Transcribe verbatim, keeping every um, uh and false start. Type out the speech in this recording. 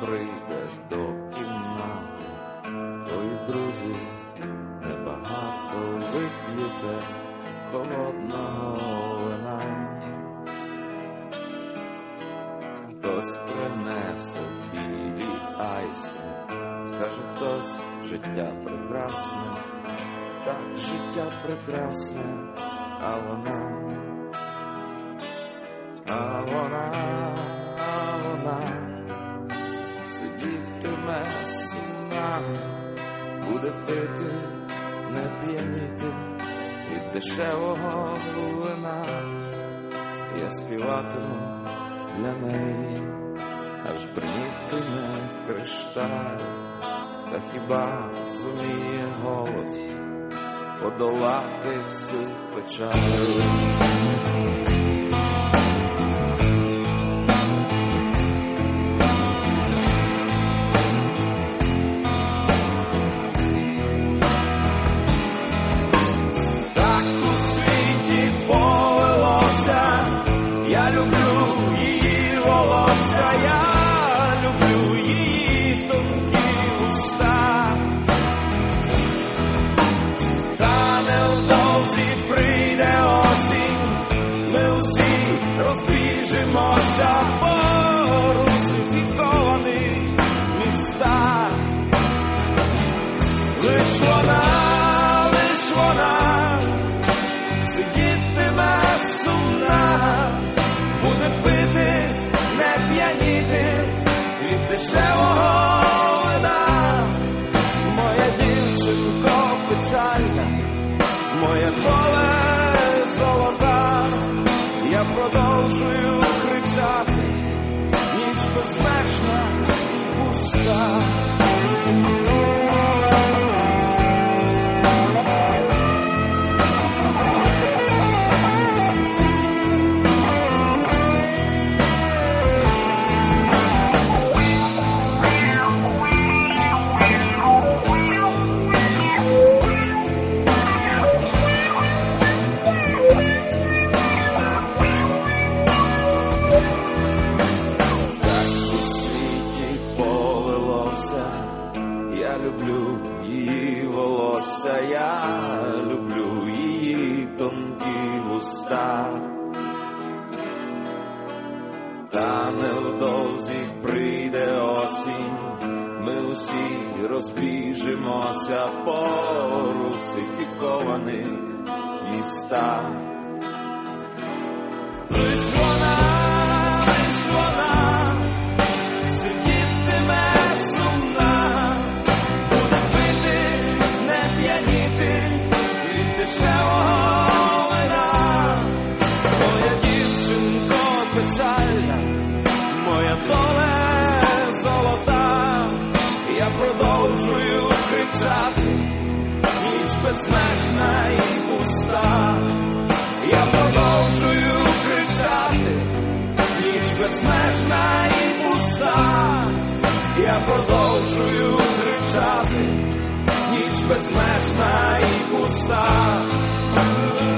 прийде до кімнати, твої друзі небагато вип'єте холодного вина. Хтось принесе білі айстри, скаже хтось, життя прекрасне, так життя прекрасне, а вона, а вона, а вона сидітиме сумна, буде пити, не п'яніти від дешевого вина. Я співатиму для неї, аж бринітиме кришталь, та хіба зуміє голос подолати всю печаль? Так у світі повелося, я люблю її волосся, я люблю її тонкі уста. Та невдовзі прийде осінь, ми всі розбіжимося по русифікованих містах. Лиш вона, лиш вона сидітиме сумна, буде пити, не п'яніти від дешевого вина. Моя дівчинко печальна, моє поле золота, я продовжую кричати, ніч безмежна і пуста. Я люблю її волосся, я люблю її тонкі вуста. Та невдовзі прийде осінь, ми усі розбіжимося по русифікованих містах. Лиш вона, лиш вона сидітиме сумна, буде пити, не п'яніти від дешевого вина. Моя дівчинко печальна, моя доле золота, я продовжую кричати, ніч безмежна і пуста. Я продовжую кричати, ніч безмежна і пуста. Я продовжую кричати, ніч безмежна і пуста.